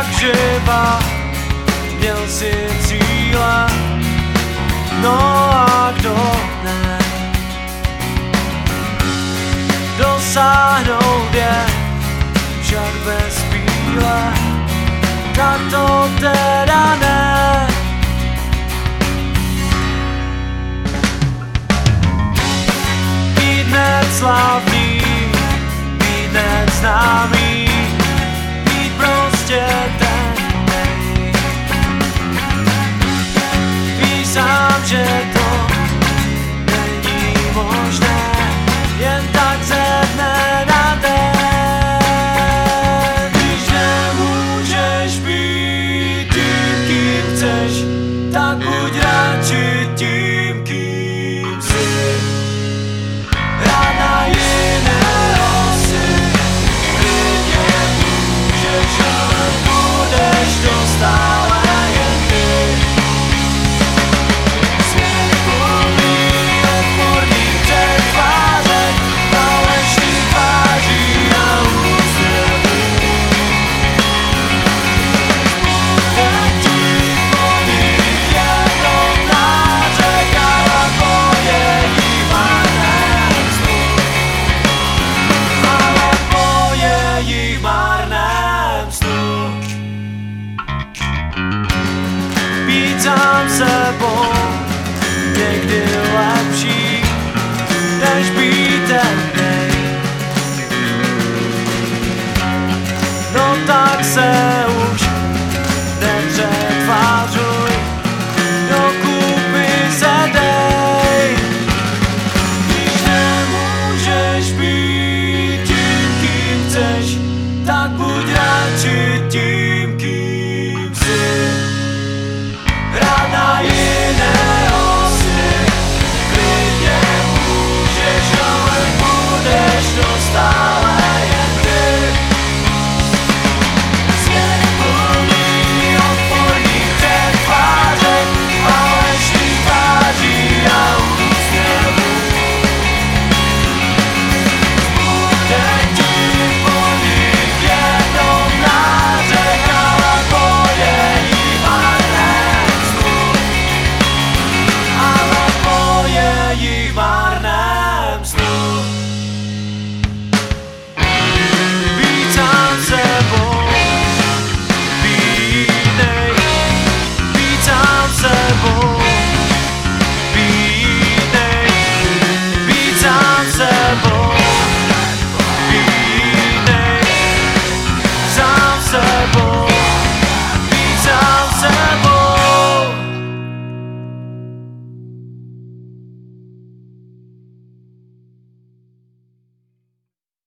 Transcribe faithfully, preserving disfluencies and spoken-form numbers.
jak živa, měl si cíle, no a kdo ne, dosáhnout je však bez píle, tak to teda ne. Být hned slavný, být hned známý, být prostě ten nej. Víš sám, že to není možné, jen tak ze dne na den. Když nemůžeš být tím, kým chceš, tak buď radši tím, kým jsi. Hrát na jiného si, klidně můžeš, ale budeš to stále jen ty. Svět plný odporných přetvářek, falešných tváří a úsměvů. Letí po nich jenom nářek, ale po jejich marném snu. Ale po jejich marném snu. Být sám sebou někdy lepší, než být ten nej. No tak se